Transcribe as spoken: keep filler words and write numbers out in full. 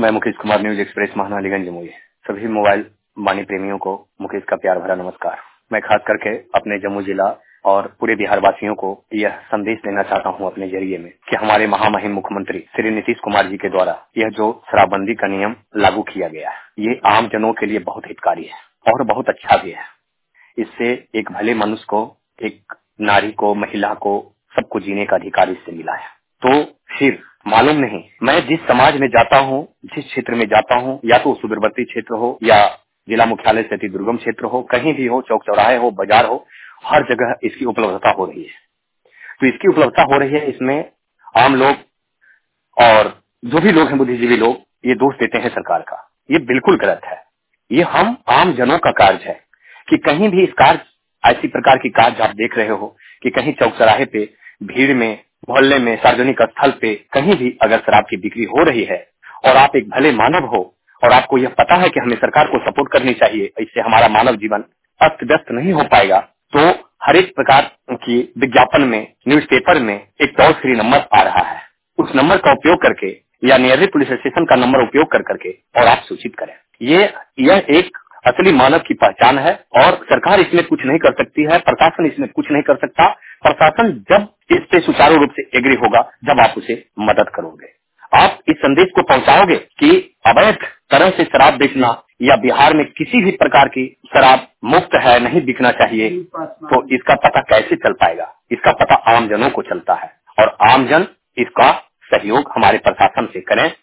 मैं Mukesh Kumar, news express Mahanaliganj Jamui. सभी mobile वाणी प्रेमियों को मुकेश का प्यार भरा नमस्कार। मैं खास करके अपने जमुई जिला और पूरे बिहार वासियों को यह संदेश देना चाहता हूं अपने जरिए में कि हमारे महामहिम मुख्यमंत्री श्री नीतीश कुमार जी के द्वारा यह जो शराबबंदी का नियम लागू किया गया है, ये आम जनों के लिए बहुत हितकारी है और बहुत अच्छा भी है। इससे एक भले मनुष्य को, एक नारी को, महिला को, सबको जीने का अधिकार इससे मिला है। तो फिर मालूम नहीं, मैं जिस समाज में जाता हूँ, जिस क्षेत्र में जाता हूँ, या तो सुदूरवर्ती क्षेत्र हो या जिला मुख्यालय से अति दुर्गम क्षेत्र हो, कहीं भी हो, चौक चौराहे हो, बाजार हो, हर जगह इसकी उपलब्धता हो रही है। तो इसकी उपलब्धता हो रही है, इसमें आम लोग और जो भी लोग हैं, बुद्धिजीवी लोग, ये दोष देते हैं सरकार का। ये बिल्कुल गलत है। ये हम आम जनों का कार्य है कि कहीं भी इस कार्य, ऐसी प्रकार की कार्य आप देख रहे हो कि कहीं चौक चौराहे पे, भीड़ में, मोहल्ले में, सार्वजनिक स्थल पे कहीं भी अगर शराब की बिक्री हो रही है और आप एक भले मानव हो और आपको यह पता है कि हमें सरकार को सपोर्ट करनी चाहिए, इससे हमारा मानव जीवन अस्त व्यस्त नहीं हो पाएगा, तो हर एक प्रकार की विज्ञापन में, न्यूज़पेपर में एक टोल फ्री नंबर आ रहा है। उस नंबर का उपयोग करके या नियरेस्ट पुलिस स्टेशन का नंबर उपयोग कर करके और आप सूचित करें। ये यह एक असली मानव की पहचान है और सरकार इसमें कुछ नहीं कर सकती है, प्रशासन इसमें कुछ नहीं कर सकता। प्रशासन जब इस पे सुचारू रूप से एग्री होगा, जब आप उसे मदद करोगे, आप इस संदेश को पहुंचाओगे कि अवैध तरह से शराब बेचना या बिहार में किसी भी प्रकार की शराब मुफ्त है, नहीं बिकना चाहिए, तो इसका पता कैसे चल पाएगा? इसका पता आम जनों को चलता है और आम जन इसका सहयोग हमारे प्रशासन से करें।